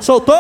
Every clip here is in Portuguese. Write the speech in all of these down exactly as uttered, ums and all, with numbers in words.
Soltou?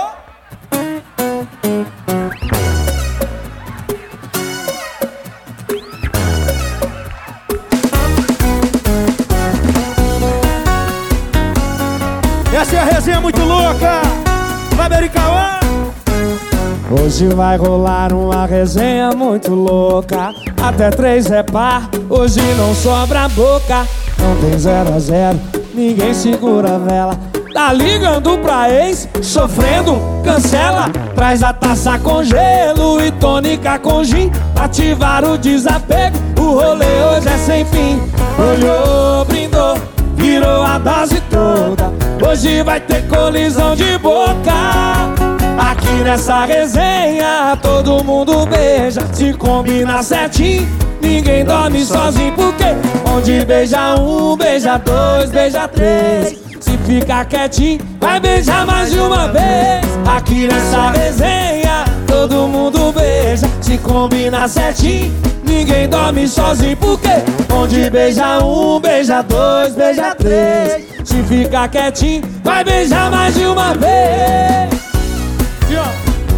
Essa é a resenha muito louca. Vai, Bericauã. Hoje vai rolar uma resenha muito louca. Até três é par, hoje não sobra boca. Não tem zero a zero, ninguém segura a vela. Tá ligando pra ex, sofrendo, cancela. Traz a taça com gelo e tônica com gin. Ativar o desapego, o rolê hoje é sem fim. Olhou, brindou, virou a dose toda. Hoje vai ter colisão de boca. Aqui nessa resenha todo mundo beija. Se combina certinho, ninguém dorme sozinho. Porque onde beija um, beija dois, beija três. Se ficar quietinho, vai beijar mais de uma vez. Aqui nessa resenha todo mundo beija. Se combina certinho, ninguém dorme sozinho. Porque onde beija um, beija dois, beija três. Se ficar quietinho, vai beijar mais de uma vez. E ó.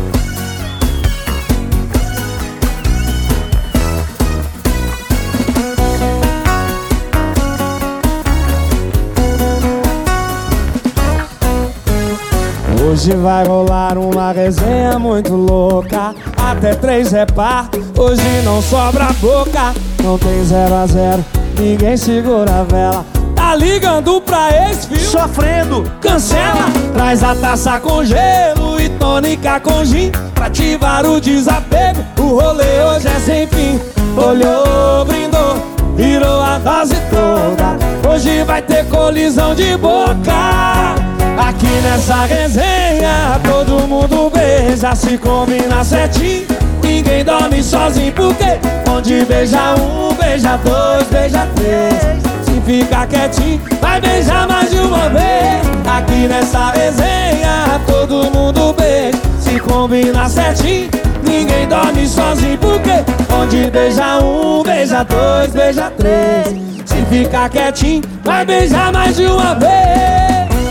Hoje vai rolar uma resenha muito louca. Até três é par, hoje não sobra boca. Não tem zero a zero, ninguém segura a vela. Tá ligando pra ex, viu? Sofrendo, cancela. Traz a taça com gelo e tônica com gin. Pra ativar o desapego, o rolê hoje é sem fim. Olhou, brindou, virou a dose toda. Hoje vai ter colisão de boca. Aqui nessa resenha todo mundo beija. Se combina certinho, ninguém dorme sozinho. Porque onde beija um, beija dois, beija três. Se ficar quietinho, vai beijar mais de uma vez. Aqui nessa resenha todo mundo beija. Se combina certinho, ninguém dorme sozinho. Porque onde beija um, beija dois, beija três. Se ficar quietinho, vai beijar mais de uma vez.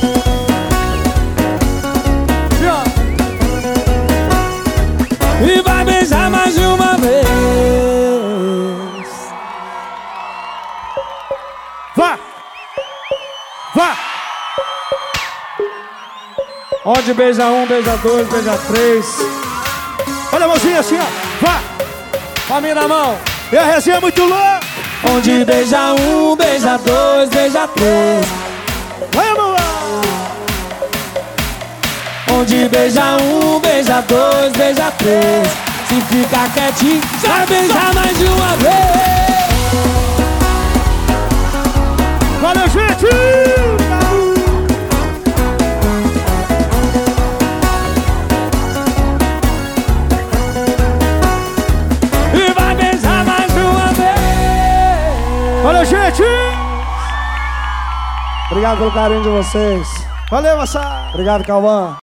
E vai beijar mais de uma vez. vá, vá. Onde beija um, beija dois, beija três. Olha a mãozinha assim, ó. Vá. Palminha na mão. E a resenha muito louca. Onde beija um, beija dois, beija três. Vai, amor. Onde beija um, beija dois, beija três. Se ficar quietinho, vai beijar mais de uma vez. Valeu, gente! E vai beijar mais de uma vez. Valeu, gente! Obrigado pelo carinho de vocês. Valeu, moçada! Obrigado, Cauã.